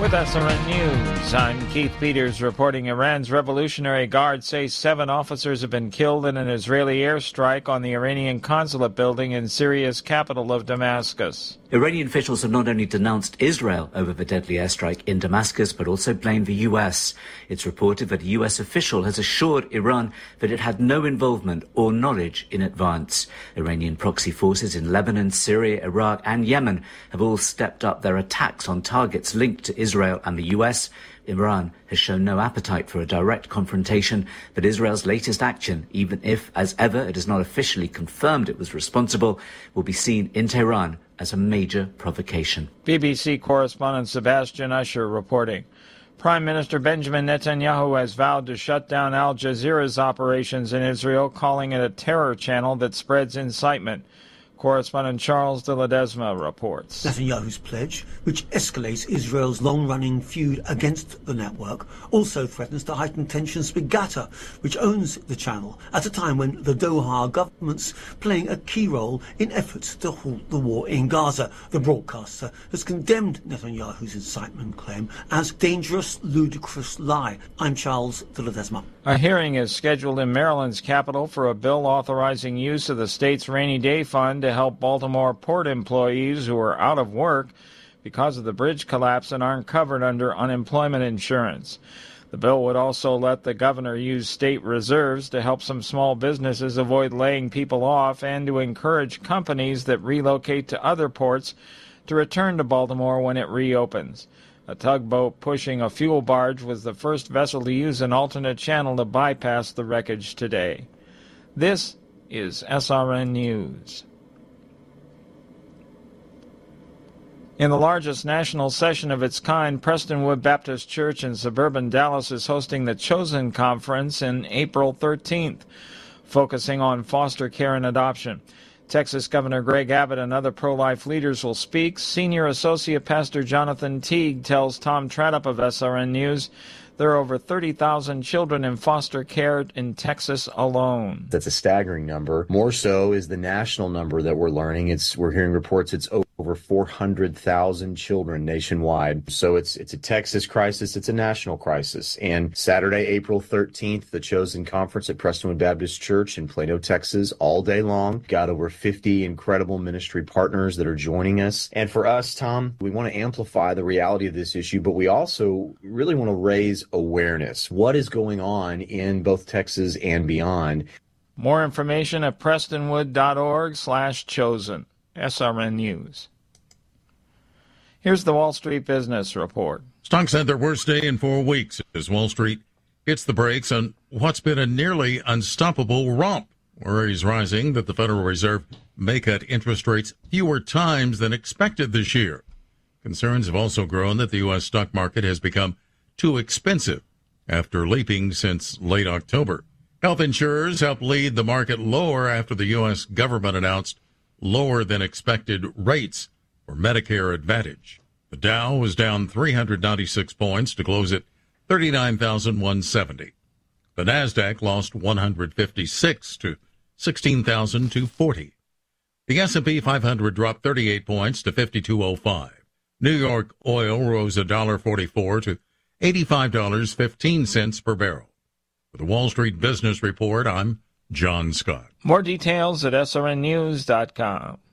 With SRN News, I'm Keith Peters reporting Iran's Revolutionary Guard say 7 officers have been killed in an Israeli airstrike on the Iranian consulate building in Syria's capital of Damascus. Iranian officials have not only denounced Israel over the deadly airstrike in Damascus, but also blamed the US. It's reported that a US official has assured Iran that it had no involvement or knowledge in advance. Iranian proxy forces in Lebanon, Syria, Iraq and Yemen have all stepped up their attacks on targets linked to Israel and the US. Iran has shown no appetite for a direct confrontation, but Israel's latest action, even if, as ever, it has not officially confirmed it was responsible, will be seen in Tehran as a major provocation. BBC correspondent Sebastian Usher reporting. Prime Minister Benjamin Netanyahu has vowed to shut down Al Jazeera's operations in Israel, calling it a terror channel that spreads incitement. Correspondent Charles de Ledesma reports. Netanyahu's pledge, which escalates Israel's long-running feud against the network, also threatens to heighten tensions with Qatar, which owns the channel, at a time when the Doha government's playing a key role in efforts to halt the war in Gaza. The broadcaster has condemned Netanyahu's incitement claim as dangerous, ludicrous lie. I'm Charles de Ledesma. A hearing is scheduled in Maryland's capital for a bill authorizing use of the state's rainy day fund to help Baltimore port employees who are out of work because of the bridge collapse and aren't covered under unemployment insurance. The bill would also let the governor use state reserves to help some small businesses avoid laying people off and to encourage companies that relocate to other ports to return to Baltimore when it reopens. A tugboat pushing a fuel barge was the first vessel to use an alternate channel to bypass the wreckage today. This is SRN News. In the largest national session of its kind, Prestonwood Baptist Church in suburban Dallas is hosting the Chosen Conference on April 13th, focusing on foster care and adoption. Texas Governor Greg Abbott and other pro-life leaders will speak. Senior Associate Pastor Jonathan Teague tells Tom Tradup of SRN News there are over 30,000 children in foster care in Texas alone. That's a staggering number. More so is the national number that we're learning. We're hearing reports it's over 400,000 children nationwide. So it's a Texas crisis. It's a national crisis. And Saturday, April 13th, the Chosen Conference at Prestonwood Baptist Church in Plano, Texas, all day long. Got over 50 incredible ministry partners that are joining us. And for us, Tom, we want to amplify the reality of this issue, but we also really want to raise awareness. What is going on in both Texas and beyond? More information at prestonwood.org/chosen. SRN News. Here's the Wall Street Business Report. Stocks had their worst day in 4 weeks as Wall Street hits the brakes on what's been a nearly unstoppable romp. Worries rising that the Federal Reserve may cut interest rates fewer times than expected this year. Concerns have also grown that the U.S. stock market has become too expensive after leaping since late October. Health insurers helped lead the market lower after the U.S. government announced lower than expected rates for Medicare Advantage. The Dow was down 396 points to close at 39,170. The Nasdaq lost 156 to 16,240. The S&P 500 dropped 38 points to 5205. New York oil rose $1.44 to $85.15 per barrel. For the Wall Street Business Report, I'm John Scott. More details at srnnews.com.